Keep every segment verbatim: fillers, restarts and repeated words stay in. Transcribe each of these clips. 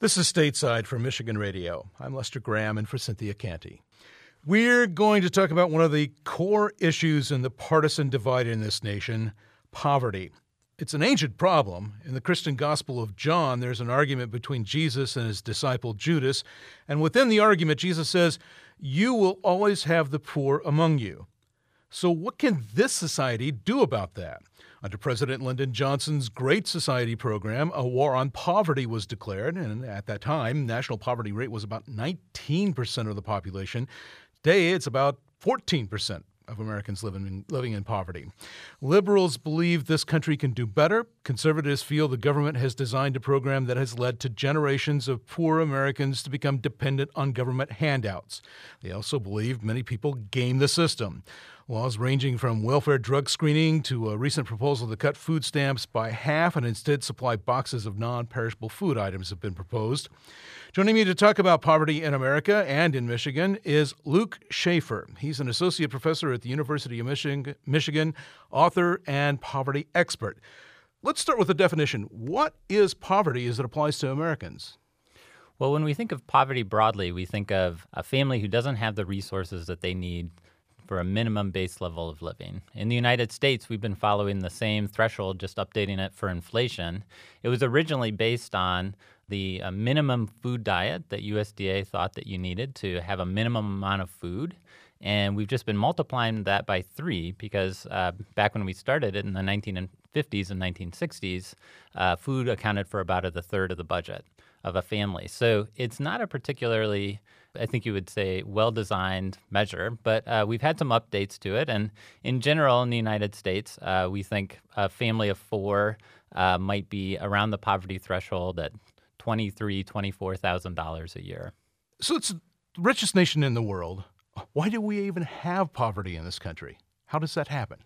This is Stateside from Michigan Radio. I'm Lester Graham, and for Cynthia Canty. We're going to talk about one of the core issues in the partisan divide in this nation, poverty. It's an ancient problem. In the Christian Gospel of John, there's an argument between Jesus and his disciple Judas, and within the argument, Jesus says, "You will always have the poor among you." So what can this society do about that? Under President Lyndon Johnson's Great Society program, a war on poverty was declared, and at that time, national poverty rate was about nineteen percent of the population. Today, it's about fourteen percent of Americans living in, living in poverty. Liberals believe this country can do better. Conservatives feel the government has designed a program that has led to generations of poor Americans to become dependent on government handouts. They also believe many people game the system. Laws ranging from welfare drug screening to a recent proposal to cut food stamps by half and instead supply boxes of non-perishable food items have been proposed. Joining me to talk about poverty in America and in Michigan is Luke Shaefer. He's an associate professor at the University of Michigan, Michigan, author and poverty expert. Let's start with the definition. What is poverty as it applies to Americans? Well, when we think of poverty broadly, we think of a family who doesn't have the resources that they need for a minimum base level of living. In the United States, we've been following the same threshold, just updating it for inflation. It was originally based on the uh, minimum food diet that U S D A thought that you needed to have a minimum amount of food. And we've just been multiplying that by three because uh, back when we started it in the nineteen fifties and nineteen sixties, uh, food accounted for about a third of the budget of a family. So it's not a particularly, I think you would say, well-designed measure, but uh, we've had some updates to it. And in general, in the United States, uh, we think a family of four uh, might be around the poverty threshold at twenty-three thousand dollars, twenty-four thousand dollars a year. So it's the richest nation in the world. Why do we even have poverty in this country? How does that happen?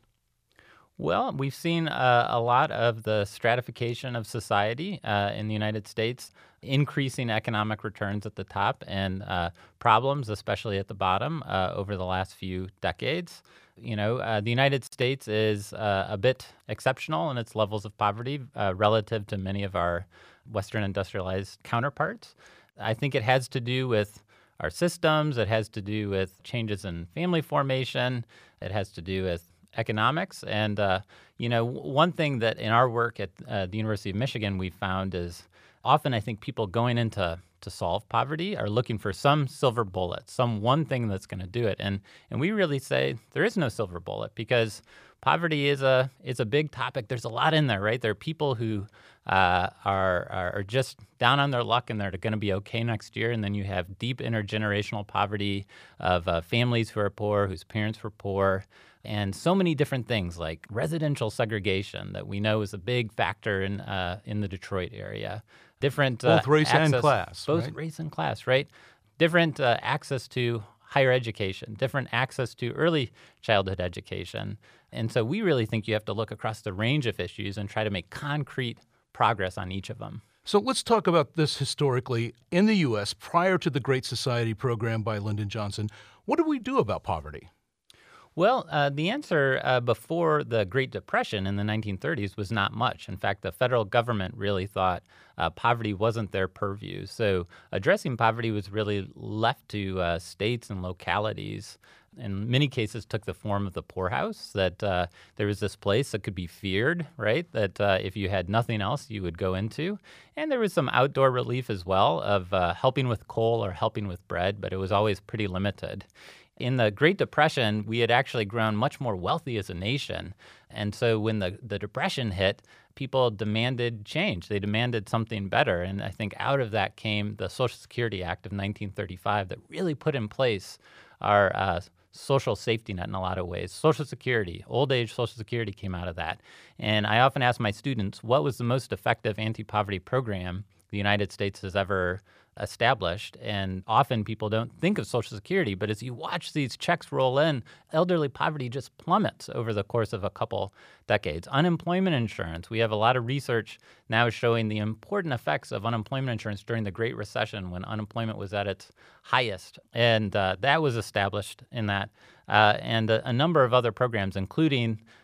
Well, we've seen uh, a lot of the stratification of society uh, in the United States, increasing economic returns at the top and uh, problems, especially at the bottom, uh, over the last few decades. You know, uh, the United States is uh, a bit exceptional in its levels of poverty uh, relative to many of our Western industrialized counterparts. I think it has to do with our systems. It has to do with changes in family formation. It has to do with economics. And, uh, you know, one thing that in our work at uh, the University of Michigan we found is often I think people going into to solve poverty are looking for some silver bullet, some one thing that's going to do it. And and we really say there is no silver bullet because poverty is a is a big topic. There's a lot in there, right? There are people who uh, are are just down on their luck and they're going to be okay next year. And then you have deep intergenerational poverty of uh, families who are poor, whose parents were poor. And so many different things like residential segregation that we know is a big factor in uh, in the Detroit area. Different both uh, race access, and class, both right? race and class, right? Different uh, access to higher education, different access to early childhood education. And so we really think you have to look across the range of issues and try to make concrete progress on each of them. So let's talk about this historically. In the U S, prior to the Great Society program by Lyndon Johnson, what did we do about poverty? Well, uh, the answer uh, before the Great Depression in the nineteen thirties was not much. In fact, the federal government really thought uh, poverty wasn't their purview. So addressing poverty was really left to uh, states and localities. In many cases, took the form of the poorhouse, that uh, there was this place that could be feared, right, that uh, if you had nothing else, you would go into. And there was some outdoor relief as well of uh, helping with coal or helping with bread, but it was always pretty limited. In the Great Depression, we had actually grown much more wealthy as a nation. And so when the, the Depression hit, people demanded change. They demanded something better. And I think out of that came the Social Security Act of nineteen thirty-five that really put in place our uh, social safety net in a lot of ways. Social Security, old age Social Security came out of that. And I often ask my students, what was the most effective anti-poverty program the United States has ever established? And often people don't think of Social Security, but as you watch these checks roll in, elderly poverty just plummets over the course of a couple decades. Unemployment insurance, we have a lot of research now showing the important effects of unemployment insurance during the Great Recession when unemployment was at its highest. And uh, that was established in that. Uh, and a, a number of other programs, including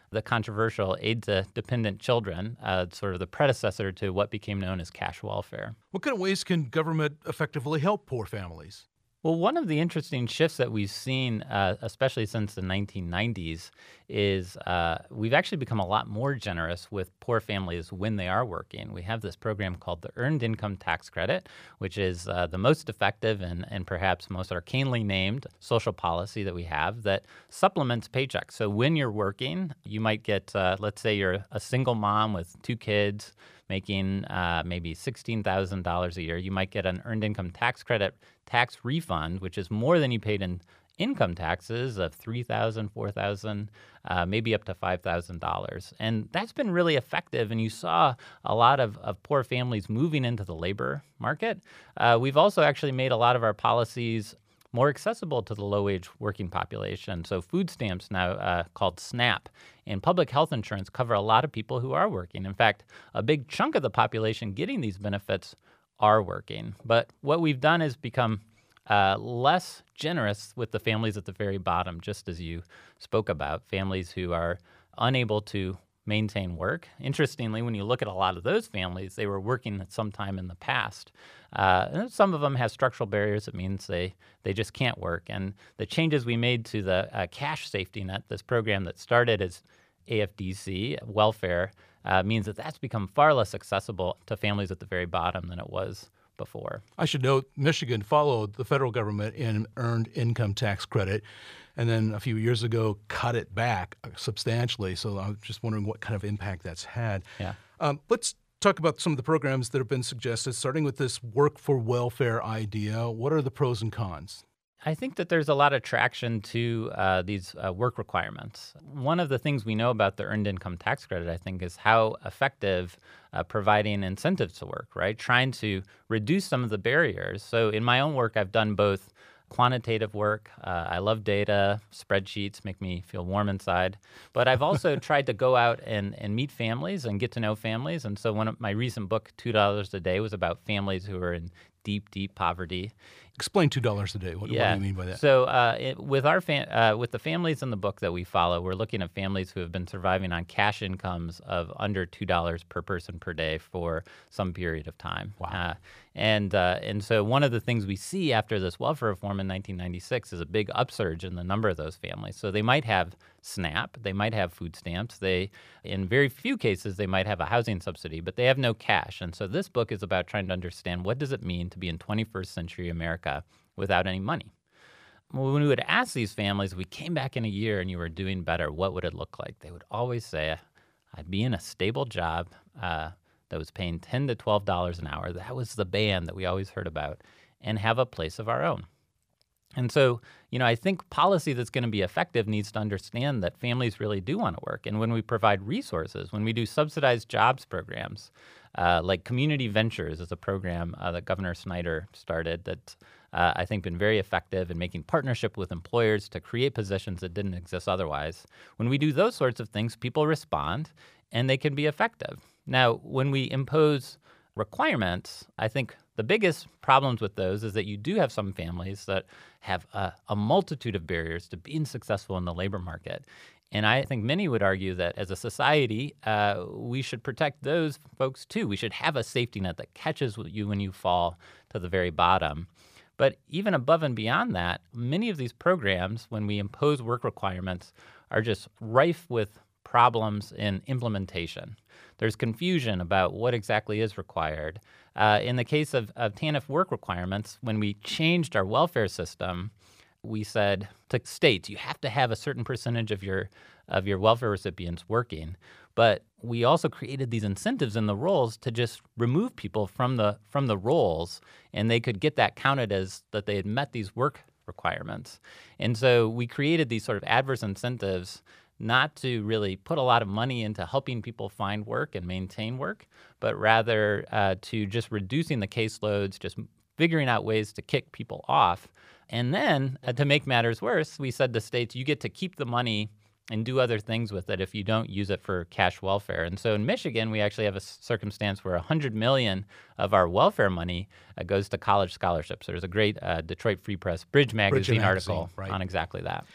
the controversial Aid to Dependent Children, uh, sort of the predecessor to what became known as cash welfare. What kind of ways can government effectively help poor families? Well, one of the interesting shifts that we've seen, uh, especially since the nineteen nineties, is uh, we've actually become a lot more generous with poor families when they are working. We have this program called the Earned Income Tax Credit, which is uh, the most effective and, and perhaps most arcanely named social policy that we have that supplements paychecks. So when you're working, you might get, uh, let's say you're a single mom with two kids making uh, maybe sixteen thousand dollars a year. You might get an Earned Income Tax Credit tax refund, which is more than you paid in income taxes of three thousand dollars, four thousand dollars, uh, maybe up to five thousand dollars. And that's been really effective, and you saw a lot of, of poor families moving into the labor market. Uh, we've also actually made a lot of our policies more accessible to the low-wage working population. So food stamps now uh, called SNAP and public health insurance cover a lot of people who are working. In fact, a big chunk of the population getting these benefits are working. But what we've done is become uh, less generous with the families at the very bottom, just as you spoke about, families who are unable to maintain work. Interestingly, when you look at a lot of those families, they were working at some time in the past. Uh, and some of them have structural barriers. It means they, they just can't work. And the changes we made to the uh, cash safety net, this program that started as A F D C, welfare, uh, means that that's become far less accessible to families at the very bottom than it was before. I should note Michigan followed the federal government in earned income tax credit, and then a few years ago cut it back substantially. So I'm just wondering what kind of impact that's had. Yeah. Um, let's talk about some of the programs that have been suggested, starting with this work for welfare idea. What are the pros and cons? I think that there's a lot of traction to uh, these uh, work requirements. One of the things we know about the Earned Income Tax Credit, I think, is how effective uh, providing incentives to work, right? Trying to reduce some of the barriers. So in my own work, I've done both quantitative work. Uh, I love data. Spreadsheets make me feel warm inside. But I've also tried to go out and, and meet families and get to know families. And so one of my recent book, two dollars a Day, was about families who are in deep, deep poverty. Explain two dollars a day. What, yeah. what do you mean by that? So uh, it, with our fam- uh, with the families in the book that we follow, we're looking at families who have been surviving on cash incomes of under two dollars per person per day for some period of time. Wow. Uh, and uh, and so one of the things we see after this welfare reform in nineteen ninety-six is a big upsurge in the number of those families. So they might have SNAP, they might have food stamps, they, in very few cases, they might have a housing subsidy, but they have no cash. And so this book is about trying to understand what does it mean to be in twenty-first century America without any money. When we would ask these families, if we came back in a year and you were doing better, what would it look like? They would always say, I'd be in a stable job uh, that was paying ten to twelve dollars an hour. That was the band that we always heard about, and have a place of our own. And so, you know, I think policy that's going to be effective needs to understand that families really do want to work. And when we provide resources, when we do subsidized jobs programs, uh, like Community Ventures is a program uh, that Governor Snyder started that's, uh, I think, been very effective in making partnership with employers to create positions that didn't exist otherwise. When we do those sorts of things, people respond, and they can be effective. Now, when we impose requirements, I think the biggest problems with those is that you do have some families that have a, a multitude of barriers to being successful in the labor market. And I think many would argue that as a society, uh, we should protect those folks too. We should have a safety net that catches you when you fall to the very bottom. But even above and beyond that, many of these programs, when we impose work requirements, are just rife with problems in implementation. There's confusion about what exactly is required. Uh, in the case of, of TANF work requirements, when we changed our welfare system, we said to states, you have to have a certain percentage of your of your welfare recipients working. But we also created these incentives in the rolls to just remove people from the from the rolls, and they could get that counted as that they had met these work requirements. And so we created these sort of adverse incentives not to really put a lot of money into helping people find work and maintain work, but rather uh, to just reducing the caseloads, just figuring out ways to kick people off. And then, uh, to make matters worse, we said to states, you get to keep the money and do other things with it if you don't use it for cash welfare. And so in Michigan, we actually have a circumstance where one hundred million dollars of our welfare money uh, goes to college scholarships. There's a great uh, Detroit Free Press Bridge Magazine Bridge article magazine, right. on exactly that.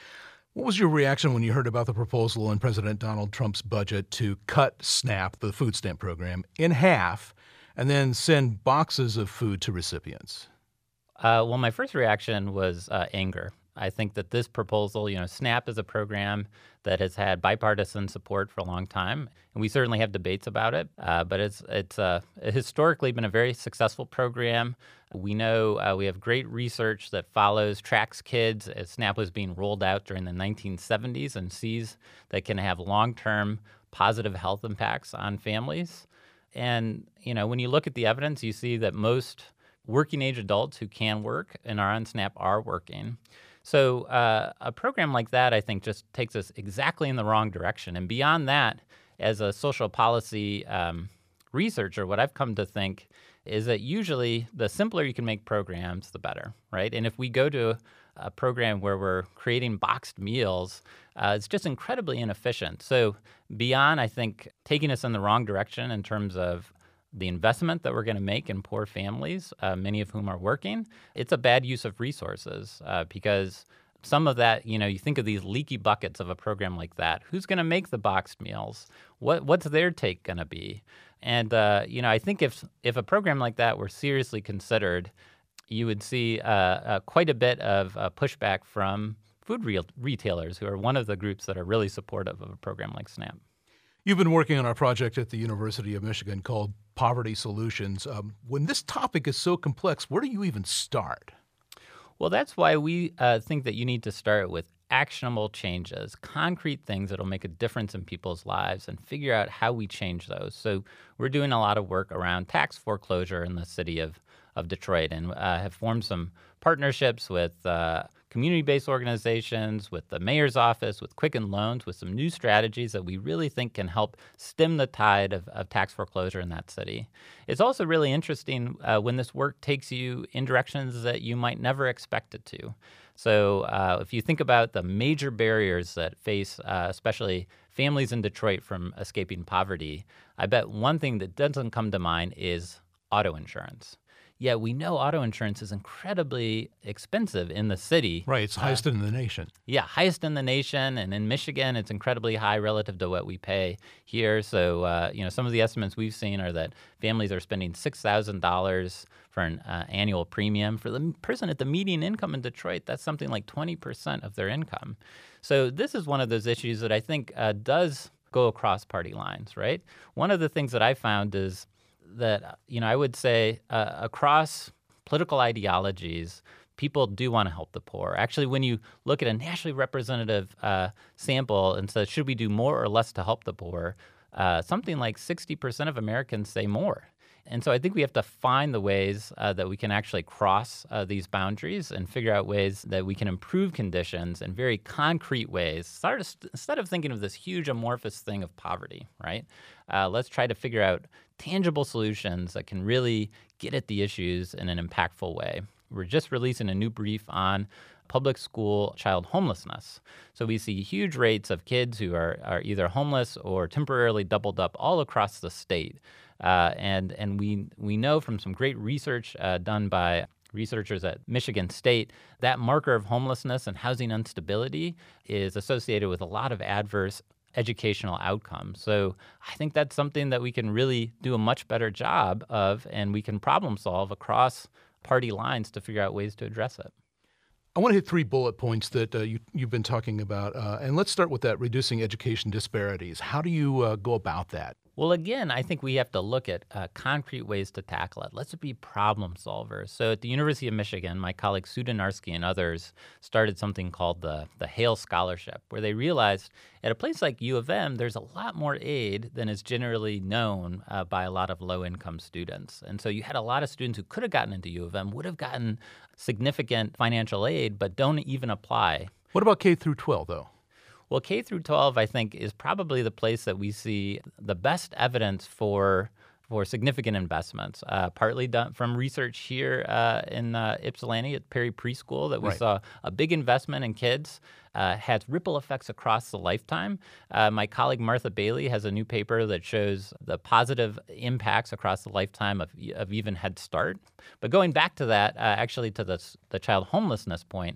What was your reaction when you heard about the proposal in President Donald Trump's budget to cut SNAP, the food stamp program, in half and then send boxes of food to recipients? Uh, well, my first reaction was uh, anger. I think that this proposal, you know, SNAP is a program that has had bipartisan support for a long time, and we certainly have debates about it. Uh, but it's it's uh, historically been a very successful program. We know uh, we have great research that follows, tracks kids as SNAP was being rolled out during the nineteen seventies and sees that can have long-term positive health impacts on families. And, you know, when you look at the evidence, you see that most working age adults who can work and are on SNAP are working. So uh, a program like that, I think, just takes us exactly in the wrong direction. And beyond that, as a social policy um, researcher, what I've come to think is that usually the simpler you can make programs, the better, right? And if we go to a program where we're creating boxed meals, uh, it's just incredibly inefficient. So beyond, I think, taking us in the wrong direction in terms of the investment that we're going to make in poor families, uh, many of whom are working, it's a bad use of resources uh, because some of that, you know, you think of these leaky buckets of a program like that. Who's going to make the boxed meals? What What's their take going to be? And, uh, you know, I think if if a program like that were seriously considered, you would see uh, uh, quite a bit of uh, pushback from food re- retailers, who are one of the groups that are really supportive of a program like SNAP. You've been working on a project at the University of Michigan called Poverty Solutions. Um, when this topic is so complex, where do you even start? Well, that's why we uh, think that you need to start with actionable changes, concrete things that will make a difference in people's lives, and figure out how we change those. So we're doing a lot of work around tax foreclosure in the city of, of Detroit, and uh, have formed some partnerships with uh, community-based organizations, with the mayor's office, with Quicken Loans, with some new strategies that we really think can help stem the tide of, of tax foreclosure in that city. It's also really interesting uh, when this work takes you in directions that you might never expect it to. So uh, if you think about the major barriers that face uh, especially families in Detroit from escaping poverty, I bet one thing that doesn't come to mind is auto insurance. Yeah, we know auto insurance is incredibly expensive in the city. Right, it's highest uh, in the nation. Yeah, highest in the nation, and in Michigan, it's incredibly high relative to what we pay here. So, uh, you know, some of the estimates we've seen are that families are spending six thousand dollars for an uh, annual premium. For the person at the median income in Detroit, that's something like twenty percent of their income. So this is one of those issues that I think uh, does go across party lines, right? One of the things that I found is that, you know, I would say uh, across political ideologies, people do want to help the poor. Actually, when you look at a nationally representative uh, sample and say, should we do more or less to help the poor, uh, something like sixty percent of Americans say more. And so I think we have to find the ways uh, that we can actually cross uh, these boundaries and figure out ways that we can improve conditions in very concrete ways. Start to, instead of thinking of this huge amorphous thing of poverty, right? Uh, let's try to figure out tangible solutions that can really get at the issues in an impactful way. We're just releasing a new brief on public school child homelessness. So we see huge rates of kids who are, are either homeless or temporarily doubled up all across the state. Uh, and and we we know from some great research uh, done by researchers at Michigan State that marker of homelessness and housing instability is associated with a lot of adverse educational outcomes. So I think that's something that we can really do a much better job of, and we can problem solve across party lines to figure out ways to address it. I want to hit three bullet points that uh, you, you've been talking about. Uh, and let's start with that, reducing education disparities. How do you uh, go about that? Well, again, I think we have to look at uh, concrete ways to tackle it. Let's be problem solvers. So at the University of Michigan, my colleague Sue Dynarski and others started something called the, the Hale Scholarship, where they realized at a place like U of M, there's a lot more aid than is generally known uh, by a lot of low-income students. And so you had a lot of students who could have gotten into U of M, would have gotten significant financial aid, but don't even apply. What about K through twelve, though? Well, K through twelve, I think, is probably the place that we see the best evidence for for significant investments, uh, partly done from research here uh, in uh, Ypsilanti at Perry Preschool that we Right. saw a big investment in kids, uh, has ripple effects across the lifetime. Uh, my colleague Martha Bailey has a new paper that shows the positive impacts across the lifetime of, of even Head Start. But going back to that, uh, actually to the, the child homelessness point,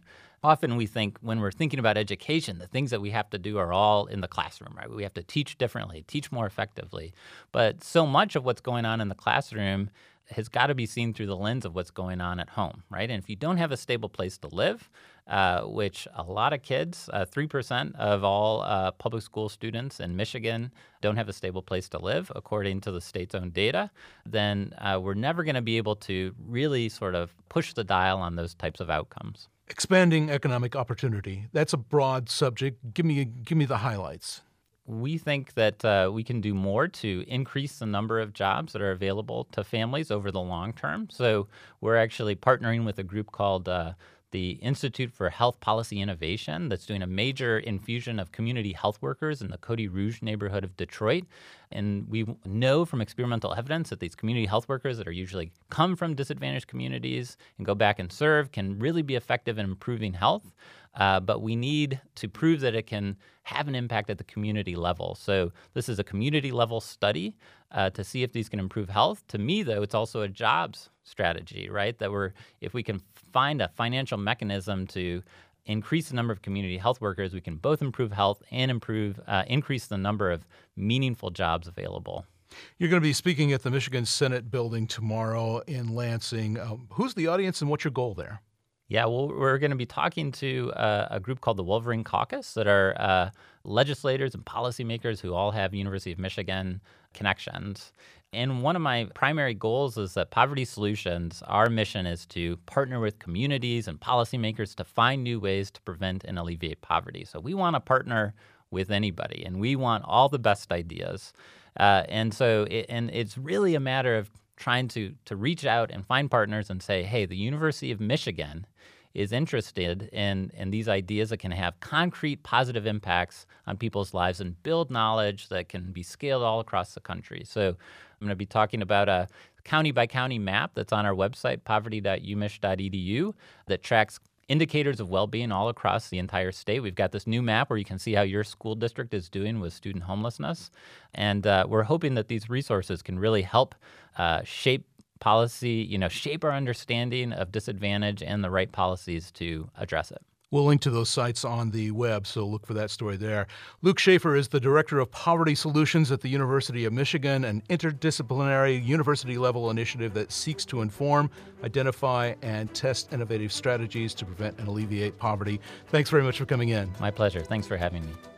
Often we think when we're thinking about education, the things that we have to do are all in the classroom, right? We have to teach differently, teach more effectively. But so much of what's going on in the classroom has got to be seen through the lens of what's going on at home, right? And if you don't have a stable place to live, uh, which a lot of kids, uh, three percent of all uh, public school students in Michigan don't have a stable place to live, according to the state's own data, then uh, we're never going to be able to really sort of push the dial on those types of outcomes. Expanding economic opportunity. That's a broad subject. Give me, give me the highlights. We think that uh, we can do more to increase the number of jobs that are available to families over the long term. So we're actually partnering with a group called uh, the Institute for Health Policy Innovation that's doing a major infusion of community health workers in the Cody Rouge neighborhood of Detroit. And we know from experimental evidence that these community health workers that are usually come from disadvantaged communities and go back and serve can really be effective in improving health. Uh, but we need to prove that it can have an impact at the community level. So this is a community level study uh, to see if these can improve health. To me, though, it's also a jobs strategy, right? That we're, if we can find a financial mechanism to increase the number of community health workers, we can both improve health and improve, uh, increase the number of meaningful jobs available. You're going to be speaking at the Michigan Senate building tomorrow in Lansing. Um, who's the audience and what's your goal there? Yeah, well, we're going to be talking to uh, a group called the Wolverine Caucus that are uh, legislators and policymakers who all have University of Michigan connections. And one of my primary goals is that Poverty Solutions, our mission is to partner with communities and policymakers to find new ways to prevent and alleviate poverty. So we want to partner with anybody, and we want all the best ideas. Uh, and so, it, and it's really a matter of trying to to reach out and find partners and say, hey, the University of Michigan is interested in, in these ideas that can have concrete positive impacts on people's lives and build knowledge that can be scaled all across the country. So I'm going to be talking about a county-by-county map that's on our website, poverty dot u mich dot e d u, that tracks indicators of well-being all across the entire state. We've got this new map where you can see how your school district is doing with student homelessness. And uh, we're hoping that these resources can really help uh, shape policy, you know, shape our understanding of disadvantage and the right policies to address it. We'll link to those sites on the web, so look for that story there. Luke Shaefer is the Director of Poverty Solutions at the University of Michigan, an interdisciplinary university-level initiative that seeks to inform, identify, and test innovative strategies to prevent and alleviate poverty. Thanks very much for coming in. My pleasure. Thanks for having me.